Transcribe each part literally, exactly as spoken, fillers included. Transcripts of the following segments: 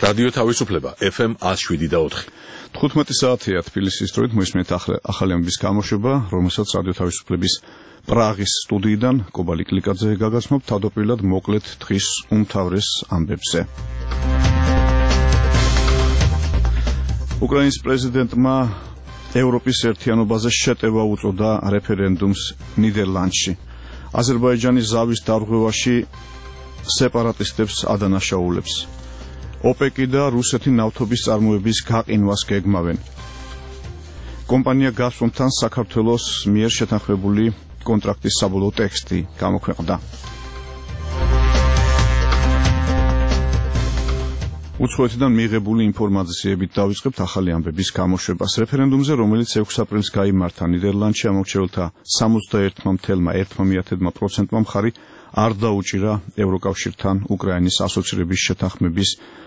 რადიო თავისუფლება ეფ ემ one oh seven და four. თხუთმეტი საათია თბილისის დროით მოისმენთ ახალი ამბის გამოშვება, რომელსაც რადიო თავისუფლების პრაღის სტუდიიდან კობალი კლიკაძე გაგაცნობთ თავდაპირველად მოკლედ დღის უმთავრეს ამბებზე. უკრაინის პრეზიდენტმა ევროპის ერთიანობაზე შეტევა უწოდა რეფერენდუმს ნიდერლანდში. აზერბაიჯანის ზავის დარღვევაში სეპარატისტებს ადანაშაულებს. ოპეკი და რუსეთი ნავთობის წარმოების გაყინვას გეგმავენ. კომპანია გაზპრომთან საქართველოს მიერ შეთანხმებული კონტრაქტის საბოლოო ტექსტი გამოქვეყნდა. უცხოეთიდან მიღებული ინფორმაციებით დავიწყებთ ახალი ამბების გამოშვებას. რეფერენდუმზე, რომელიც ექვსი აპრილს გაიმართა ნიდერლანდში, ამორჩეულთა სამოცდაერთი целых ერთი დეცი პროცენტმა მხარი არ დაუჭირა ევროკავშირთან უკრაინის ასოცირების შეთანხმების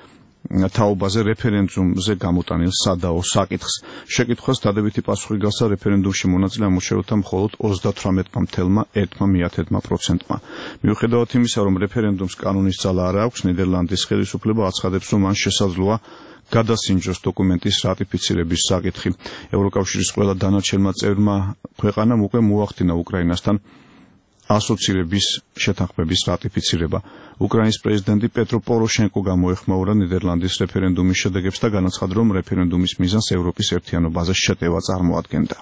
თაობაზე რეფერენდუმზე გამოტანილ სადაო საკითხს. შეკითხვას დადებითი პასუხი გასცა რეფერენდუმში მონაწილე ამორჩეულთა მხოლოდ ოცდათვრამეტი целых ერთი პროცენტმა. მიუხედავად იმისა, რომ რეფერენდუმს კანონის ძალა არ აქვს, ნიდერლანდის ხელისუფლება აცხადებს, რომ მან შესაძლოა გადასინჯოს დოკუმენტის რატიფიცირების საკითხი. ევროკავშირის ყველა დანარჩენმა წევრმა ქვეყანამ უკვე მოახდინა უკრაინასთან ასოცირების შეთანხმების რატიფიცირება. უკრაინის პრეზიდენტი პეტრო პოროშენკო გამოეხმაურა ნიდერლანდის რეფერენდუმის შედეგებს და განაცხადა, რომ რეფერენდუმის მიზანს ევროპის ერთიანობაზე შეტევა წარმოადგენდა.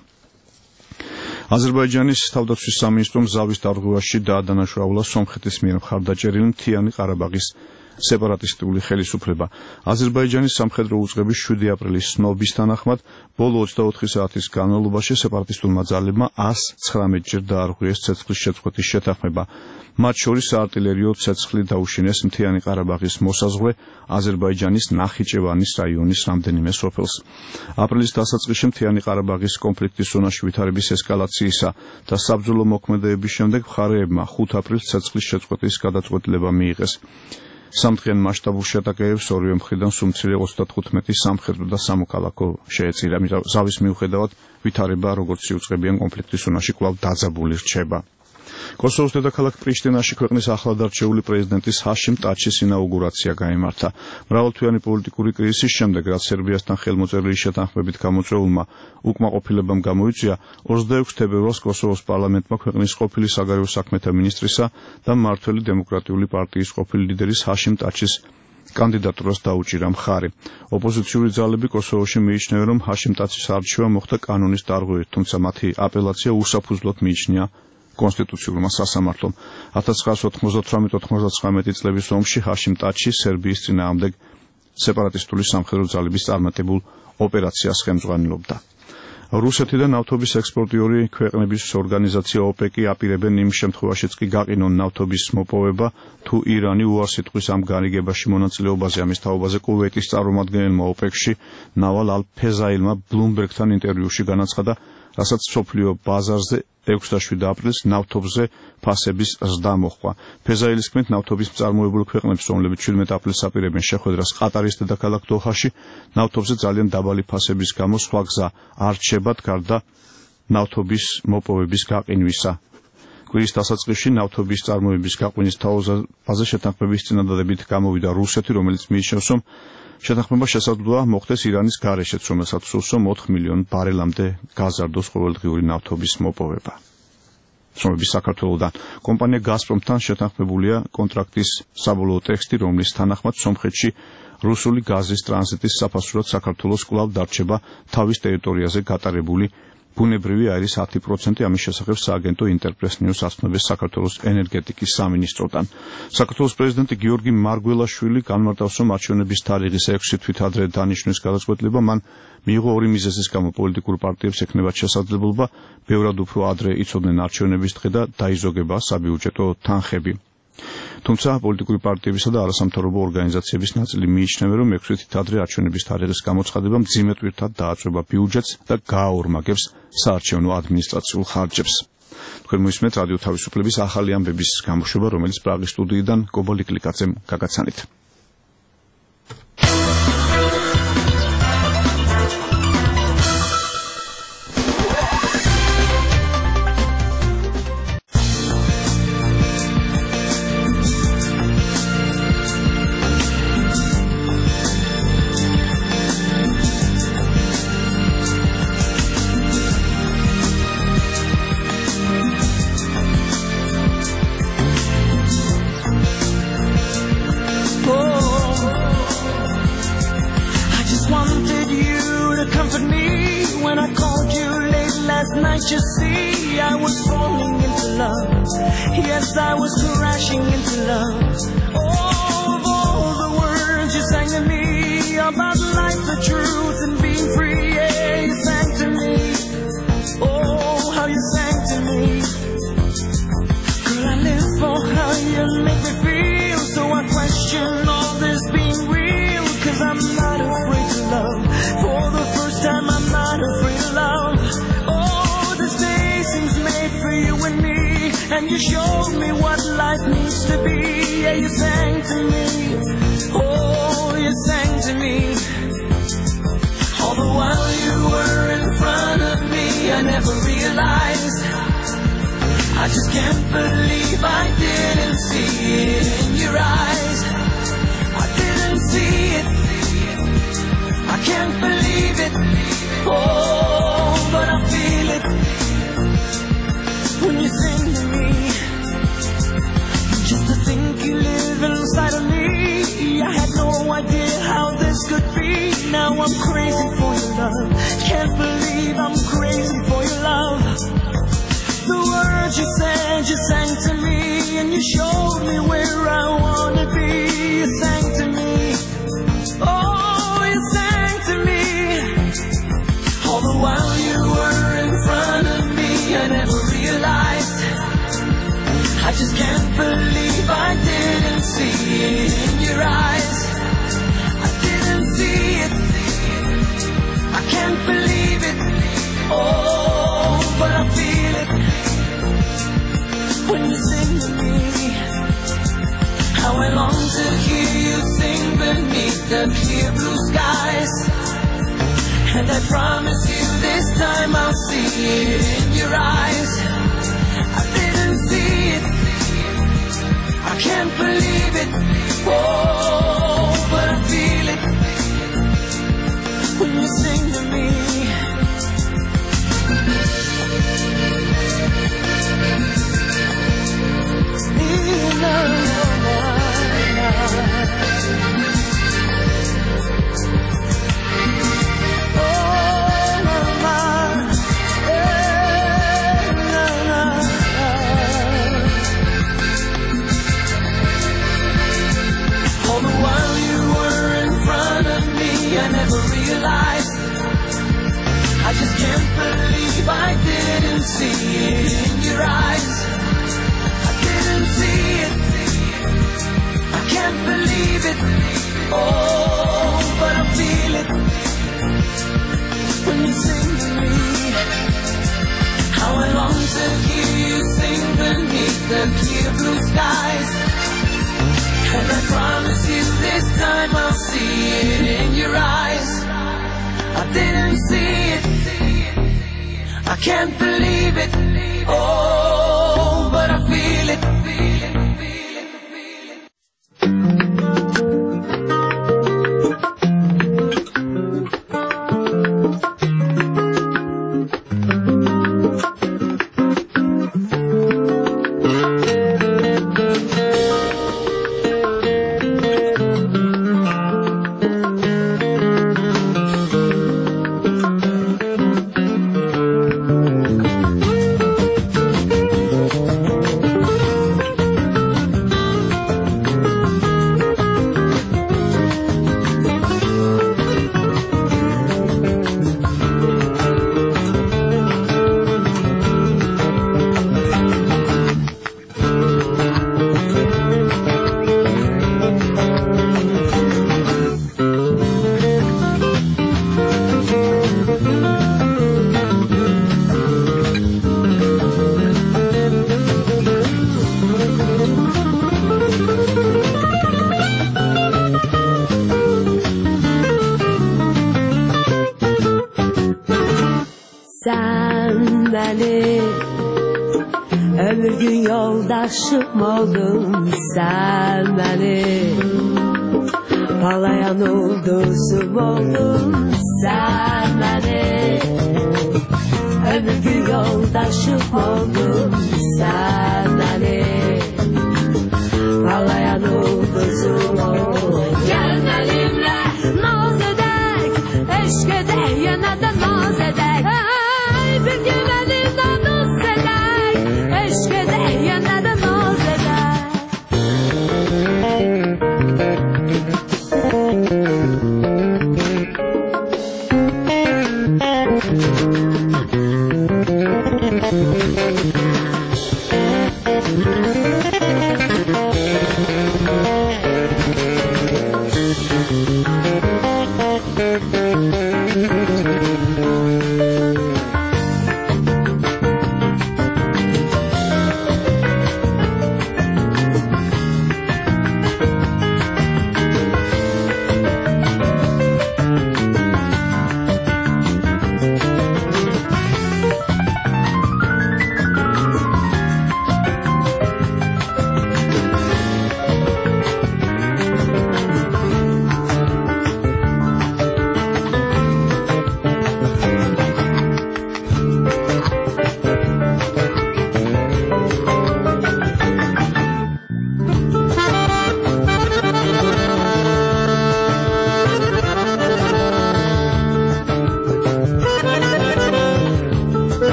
აზერბაიჯანის თავდაცვის სამინისტრომ ზავის დარღვევაში დაადანაშაულა სომხეთის მიერ მხარდაჭერილი მთიანი ყარაბაღის სეპარატისტული ხელისუფლება. აზერბაიჯანის სამხედრო უწყების შვიდი აპრილის ცნობის თანახმად, ბოლო ოცდაოთხი საათის განმავლობაში სეპარატისტულმა ძალებმა one hundred nineteen ჯერ დაარღვიეს ცეცხლის შეწყვეტის შეთანხმება. მათ შორის საარტილერიო ცეცხლი დაუშინეს მთიანი ყარაბაღის მოსაზღვრე აზერბაიჯანის ნახიჩევანის რაიონის რამდენიმე სოფელს. აპრილის დასაწყისში მთიანი ყარაბაღის კონფლიქტის ზონაში ვითარების ესკალაციისა და საბრძოლო მოქმედებების შემდეგ მხარეებმა ხუთი აპრილს ცეცხლის შეწყვეტის გადაწყვეტილება მიიღეს. სამთვიან მასშტაბურ შეტაკებებს ორივე მხრიდან სუმცირე ოცდათხუთმეტი სამხედრო და სამოქალაქო შეეწირა. ზავის მიუხედავად ვითარება როგორც იუწყებიან კონფლიქტის ზონაში კვლავ დაძაბული რჩება. კოსოვოს დედაქალაქ პრიშტინაში ქვეყნის ახლადარჩეული პრეზიდენტის ჰაშიმ ტაჩის ინაუგურაცია გაიმართა. მრავალთვიანი პოლიტიკური კრიზისის შემდეგ, რაც სერბიასთან ხელმოწერილი შეთანხმებით გამოწვეულმა უკმაყოფილებამ გამოიწვია, ოცდაექვსი თებერვალს კოსოვოს პარლამენტმა ქვეყნის ყოფილი საგარეო საქმეთა მინისტრისა და მმართველი დემოკრატიული პარტიის ყოფილი ლიდერის ჰაშიმ ტაჩის კანდიდატურას დაუჭირა მხარი. ოპოზიციური ძალები კოსოვოში მიიჩნევენ, რომ ჰაშიმ ტაჩის არჩევა მოხდა კანონის დარღვევით, თუმცა მათი აპელაცია უსაფუძვლოდ მიიჩნია კონსტიტუციურმა სასამართლომ. one thousand nine hundred ninety-eight ninety-nine წლების ომში ჰაშიმ ტაჩი სერბიის წინააღმდეგ სეპარატისტული სამხედრო ძალების წარმატებულ ოპერაციას ხელმძღვანელობდა. რუსეთი და ნავთობის ექსპორტიორი ქვეყნების ორგანიზაცია ოპეკი აპირებენ იმ შემთხვევაშიც კი გაყინონ ნავთობის მოპოვება, თუ ირანი უარსიტყვის ამ გარიგებაში მონაწილეობაზე ამის თაობაზე კუვეიტის წარმომადგენელმა ოპეკში ნავალ ალ-ფეზაილმა ბლუმბერგთან ინტერვიუში განაცხადა, რასაც სოფლიო ბაზარზე ექვსდაშვიდი აპრილს ნავთობზე ფასების ზრდა მოჰყვა. ფეზაილის თქმით, ნავთობის მწარმოებულ ქვეყნებს, რომლებიც შვიდმეტი აპრილს აპირებენ შეხვედრას ყატარის დედაქალაქ დოჰაში, ნავთობზე ძალიან დაბალი ფასების გამო სხვა გზა არ რჩებათ გარდა ნავთობის მოპოვების გაყინვისა. კვირის დასაწყისში ნავთობის წარმოების გაყვნის თაობაზე შეთანხმების წინადადებით გამოვიდა რუსეთი, რომელიც მიიჩნევს, რომ შეთანხმება შესაძლოა მოხდეს ირანის გარეშეც, რომელსაც სურს, რომ ოთხ მილიონ ბარელამდე გაზარდოს ყოველდღიური ნავთობის მოპოვება. ცნობების საქართველოდან კომპანია გაზპრომთან შეთანხმებულია კონტრაქტის საბოლოო ტექსტი, რომლის თანახმად სომხეთში რუსული გაზის ტრანზიტის საფასურად საქართველოს კვლავ დარჩება თავის ტერიტორიაზე გატარებული ბუნებრივი აირის ათი პროცენტი. ამის შესახებ სააგენტო ინტერპრეს ნიუს ასწავლებს საქართველოს ენერგეტიკის სამინისტროდან. საქართველოს პრეზიდენტი გიორგი მარგველაშვილი განმარტავს, რომ არჩევნების თარიღის ექვსი თვით ადრე დანიშნვის გადაწყვეტილება მან მიიღო ორი მიზეზის გამო. პოლიტიკურ პარტიებს ექნებათ შესაძლებლობა ბევრად უფრო ადრე იცოდნენ არჩევნების დღე და დაიზოგება საბიუჯეტო თანხები. თუმცა პოლიტიკური პარტიებისა და არასამთავრობო ორგანიზაციების ნაწილი მიიჩნევენ, რომ ექვსი თვით ადრე არჩევნების თარიღის გამოცხადება მძიმე ტვირთად დააწვება ბიუჯეტს და გააორმაგებს საარჩევნო ადმინისტრაციულ ხარჯებს. თქვენ მოისმენთ რადიო თავისუფლების ახალი ამბების გამოშვება, რომელიც პრაღის სტუდიიდან კობალი კლიკაძემ გაგაცანით. Yes, I was crashing into love. Oh, all the words you sang to me about life, the truth, and being free. Yeah, you sang to me. Oh, how you sang to me. Girl, I live for how you make me feel. So I question all this being real. Cause I'm not afraid to love. For the first time I'm not afraid of love. Oh, this day seems made for you and me. And you showed me what life needs to be. Yeah, you sang to me. Oh, you sang to me. All the while you were in front of me, I never realized. I just can't believe I didn't see it in your eyes. I didn't see it. I can't believe it. Oh, but I feel it when you sing to me. Just to think you live inside of me, I had no idea how this could be. Now I'm crazy for your love. Can't believe I'm crazy for your love. The words you said, you sang to me, and you showed me where I wanna be. You sang to me. Oh, you sang to me. All the while you were in front of me, I never realized. I just can't believe I didn't see it in your eyes. I didn't see it. I can't believe it. Oh, but I feel it when you sing to me. How I long to hear you sing beneath the clear blue skies. And I promise you this time I'll see it in your eyes. I didn't see it. I can't believe it. Oh, but I feel it when you sing to me. No, no, no, no. Oh, no, no. Hey, no, no, no. All the while you were in front of me, I never realized. I just can't believe I didn't see it in your eyes. I didn't see it. I can't believe it. Oh, but I feel it when you sing to me. How I long to hear you sing beneath the clear blue skies. And I promise you this time I'll see it in your eyes. I didn't see it. I can't believe it. Oh, but I feel it. Ömür gün yoldaşım oldun sen benim. Parlayan ulduzum oldun sen benim. Ömür gün yoldaşım oldun sen benim. Parlayan ulduzum oldun. Gel benimle naz edek, eşk edek, yine de naz edek. Hey, bir gün elimden dost edek, eşk edek, yine de naz edek.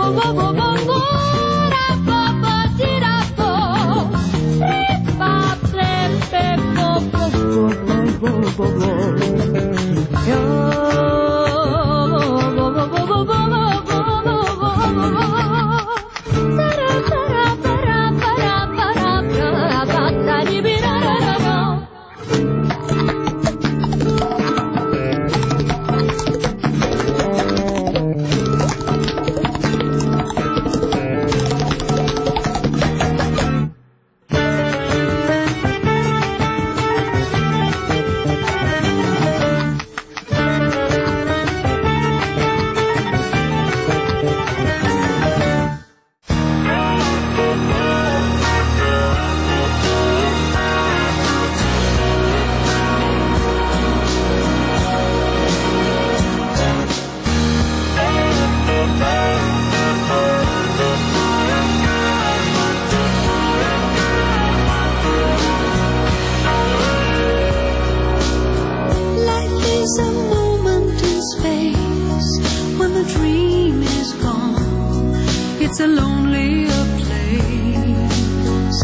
It's a lonelier place.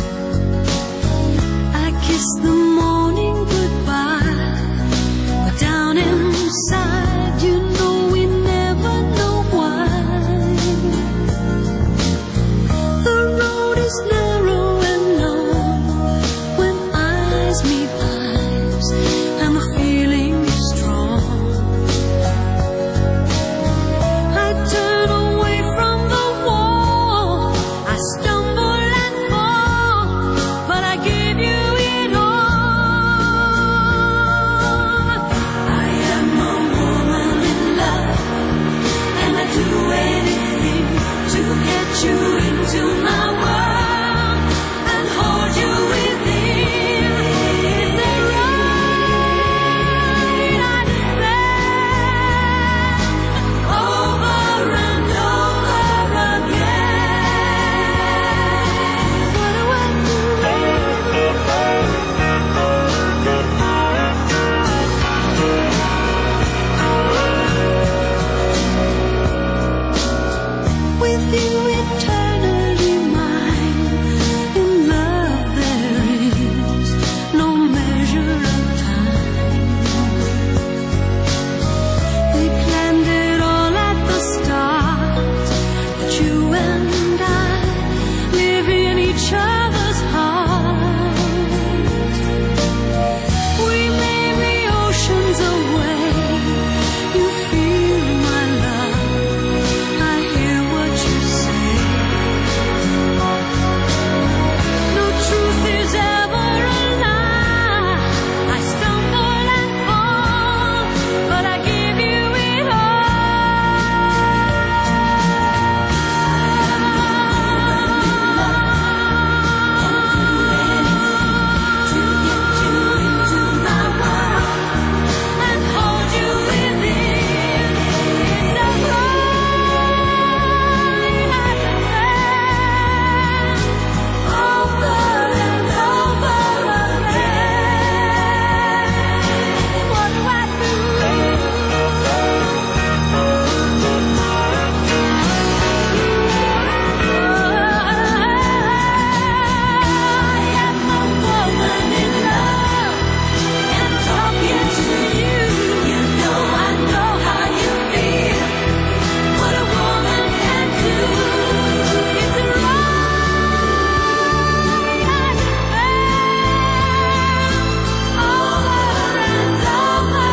I kiss the morning goodbye, but down inside, you know we never know why. The road is narrow and long when eyes meet eyes, and the feeling is strong. I turn away from the wall, I stumble and fall, but I give you it all. I am a woman in love, and I do anything to get you into my world and hold you within. It's a right I defend over and over again. What do I do? With you eternally mine, in love there is no measure of time. We planned it all at the start, that you and I live in each other's heart. We may be oceans away, you feel my love, I hear what you say. No truth is ever a lie. I stumble and fall, but I give you it all. To get you into my world and hold you within. It's a right I defend over and over again. What do I do? I am a woman in love, and talking to you, you know I know how you feel. What a woman can do, it's right I defend over and over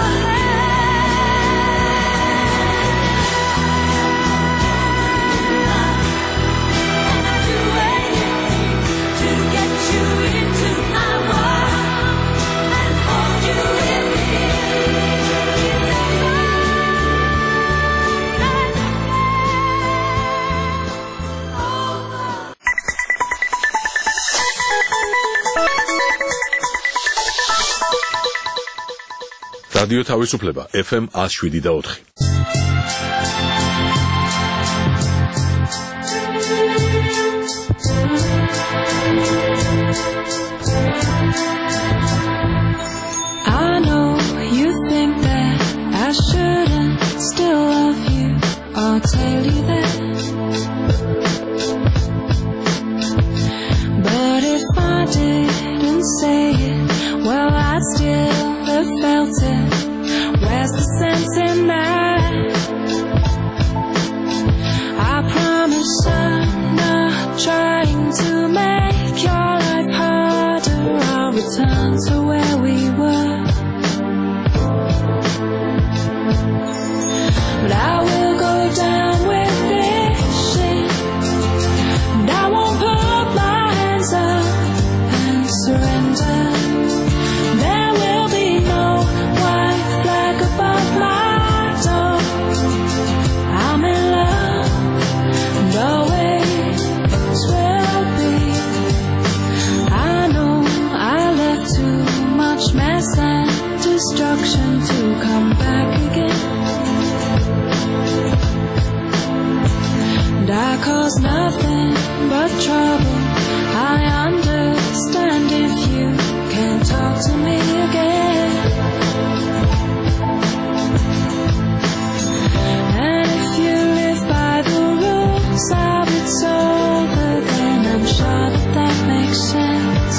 again. And I do anything to get you into my world and hold you within. It's a right I defend over. რადიო თავისუფლება ეფ ემ one oh seven და four. I know you think that I shouldn't still love you. I'll tell you that cause nothing but trouble. I understand if you can't talk to me again. And if you live by the rules of it's over, then I'm sure that that makes sense.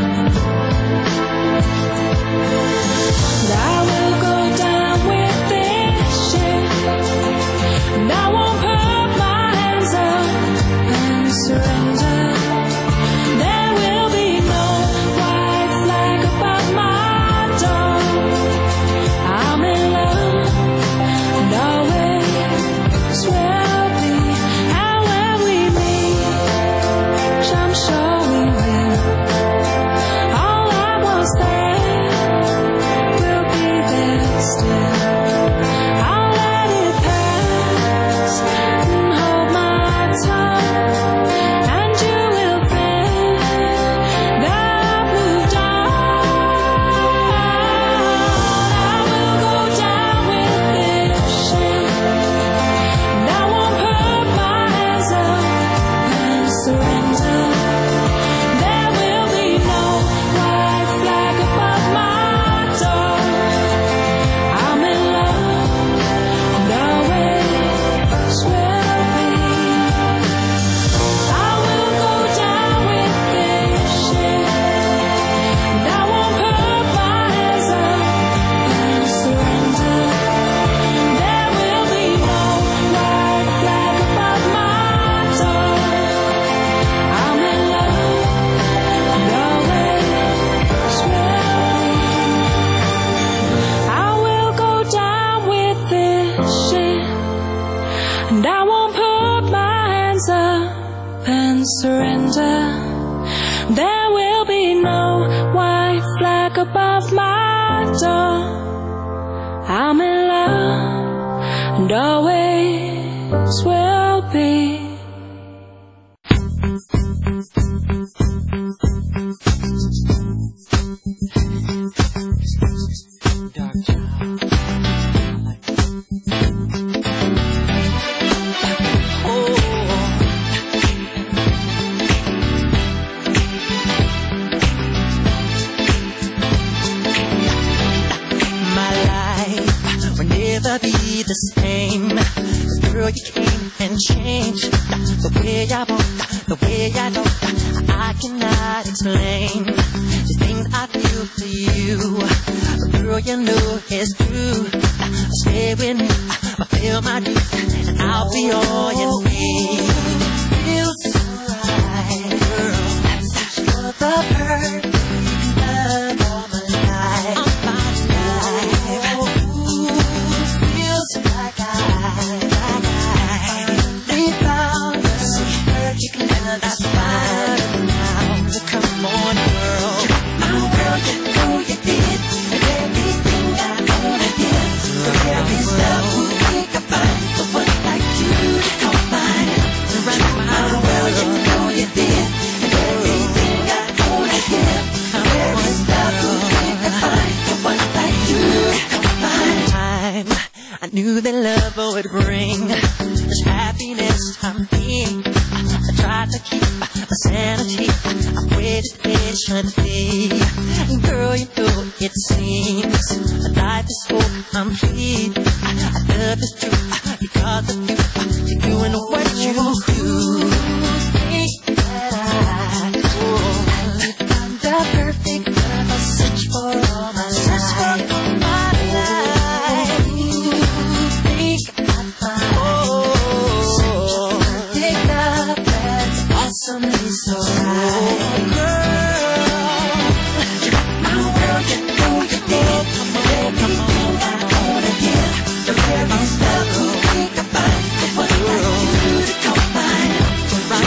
And I will go down with this shit, and I won't put my hands up and surrender. There will be no white flag above my door. I'm in love, and always will be. And when we meet, I'm sure we will. All I was there will be there still. I'll let it pass and hold my tongue, and you will think that I've moved on. I will go down with this shit, and I won't put my hands up and surrender. There will be no white flag above my door. I'm in love, and always will be. I will go down with this shit, and I won't put my hands up and surrender. There will be no white flag above my door. I'm in love, and always will be. I will go down with this shit, and I won't put my hands up and surrender. There will be no white flag above my door. I'm in love, and always will be. My life will never be the same. Girl, you came and changed the way I walk, the way I talk. I cannot explain the things I feel for you. But girl, you know it's true. Stay with me, fulfill my dreams, and I'll be all you need. Feels so right, girl. You're the perfect love of my life. Of my life. Ooh, feels like I, like I finally found the perfect love. That's fine now. So come on, girl. My world, you know you did, and everything I own I did. The very stuff who think I find the one like you to come mine. My world, you know you did, and everything I own I did. The very stuff who think I find the one like you to come mine. Time I knew that love would bring this happiness I'm being. I tried to keep my sanity. I waited patiently. And girl, you know it seems that life is so complete. I love is true because of you. You're doing what you do. Think that I could find the perfect love. I search for all my life. Search for all my life. Think I find such a perfect love that's awesomely so right. Girl, my world, you know you did. Everything I own I did. The very stuff who think I find the one like you to come mine.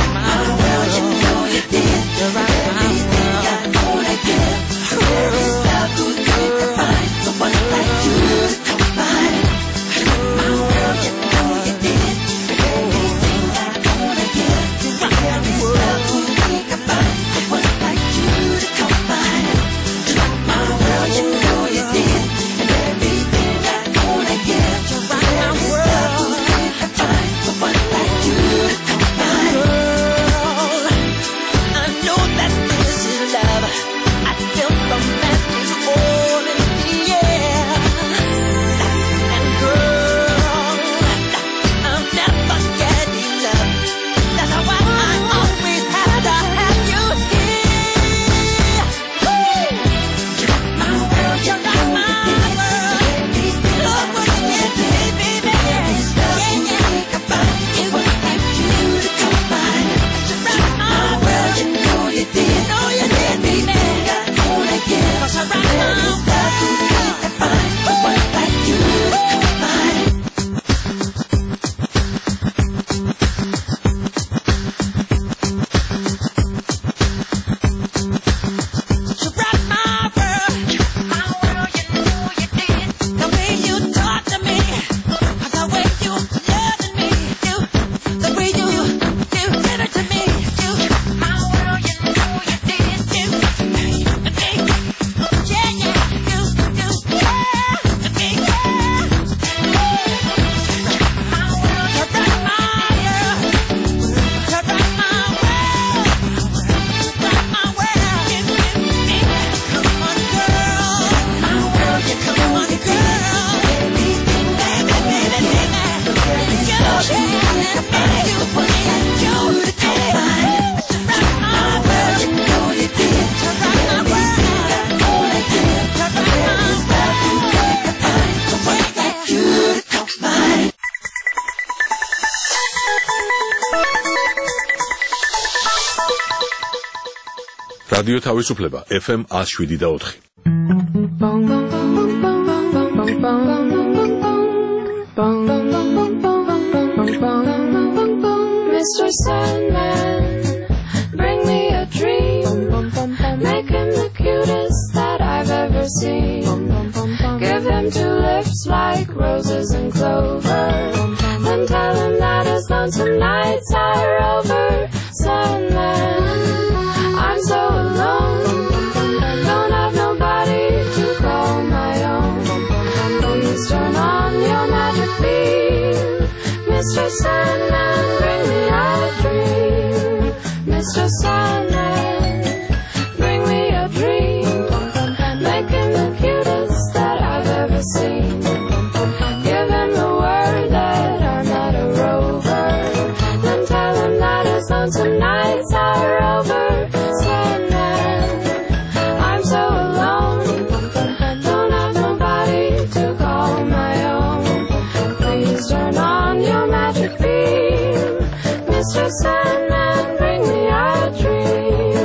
რადიო თავისუფლება ეფ ემ one oh seven და four. Mister Sandman, bring me a dream. Make him the cutest that I've ever seen. Give him two lips like roses and clover. Then tell him that his lonesome nights are over. Sandman, I'm so alone. Don't have nobody to call my own. Please turn on your magic beam. Mister Sandman, bring me a dream. Mister Sandman, bring me a dream. Make him the cutest that I've ever seen. Give him the word that I'm not a rover. Then tell him that his lonesome nights are over. Sandman, I'm so alone. Don't have nobody to call my own. Please turn on your magic beam. Mister Sandman, bring me a dream.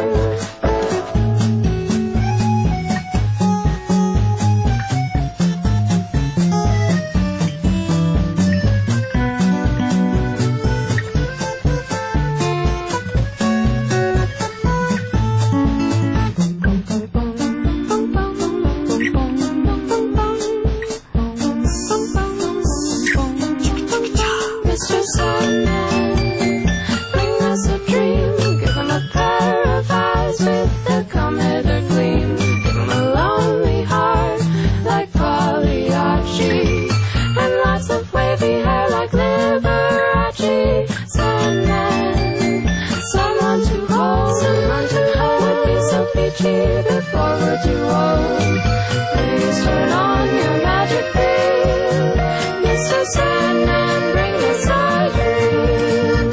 Mister Sandman, bring us a dream. Give him a pair of eyes with the comet gleam. Give him a lonely heart like Pagliacci, and lots of wavy hair like Liberace. Sandman, someone to hold, someone to hold would be so peachy before we're too old. Please turn on your magic beam. Mister Sandman, bring us a dream.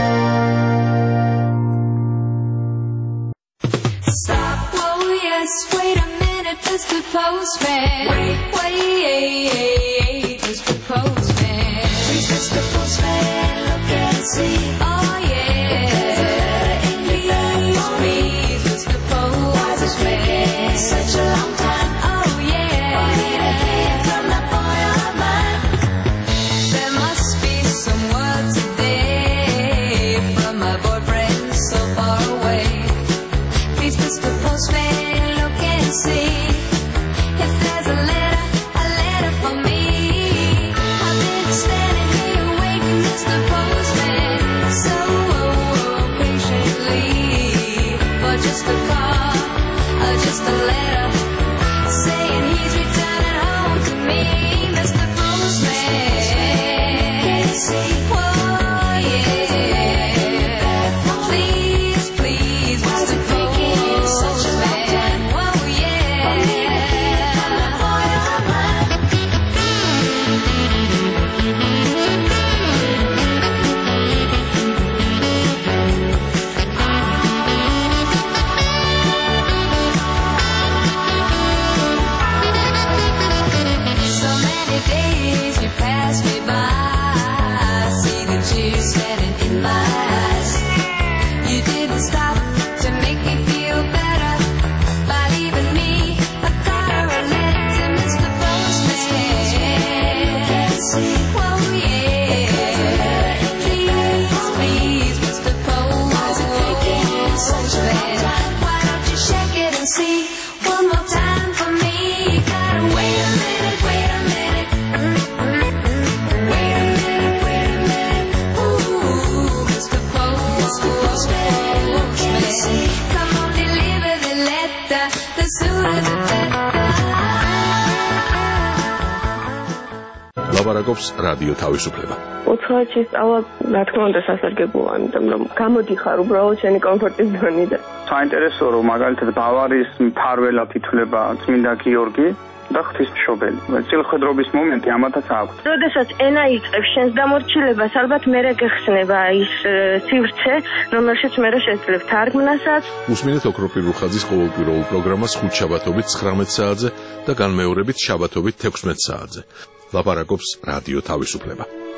Stop, oh yes, wait a minute, Mister Postman. Wait, wait, Mister Postman. Please, Mister Postman, look and see. Oh yeah, please, please, Mister Postman. Why is it taking such a long time? Oh yeah, for me to hear from that boy of mine. There must be some word today from my boyfriend so far away. Please, Mister Postman, look and see if there's a letter, a letter for me. I've been standing here waiting, Mister Postman, so patiently for just a call, or just a letter saying he's returning home to me, Mister Postman. Whoa, yeah. Please, please, Mister Postman. Whoa, so many days you pass me by. See the tears standing in my eyes. You didn't stop to make me feel better by leaving me a card or a letter to Mister Postman. Whoa, yeah. Please, please, Mister Postman. Why don't you check it and see one more time for me? You gotta wait a minute, wait a minute. Wait a minute, wait a minute. Ooh, Mister Postman. Come on, deliver the letter. The sooner the better. ლაპარაკობს რადიო თავისუფლება. უცხოეთში სწავლა, რა თქმა უნდა, სასარგებლოა, იმიტომ რომ გამოდიხარ უბრალოდ შენი კომფორტის ზონიდან. საინტერესო რომ მაგალითად ბავარიის მფარველად ითვლება წმინდა გიორგი და ღვთისმშობელი. წილხვედრობის მომენტი ამათაც აქვს. როდესაც ენა იწყებს შენს დამორჩილებას, ალბათ მერე გეხსნება ის სივრცე, რომელშიც მერე შეძლებ თარგმნასაც. უსმინეთ ოქროპირ რუხაძის ყოველკვირეულ პროგრამას ხუთშაბათობით ცხრამეტ საათზე და განმეორებით შაბათობით თექვსმეტ საათზე. ლაპარაკობს რადიო თავისუფლება.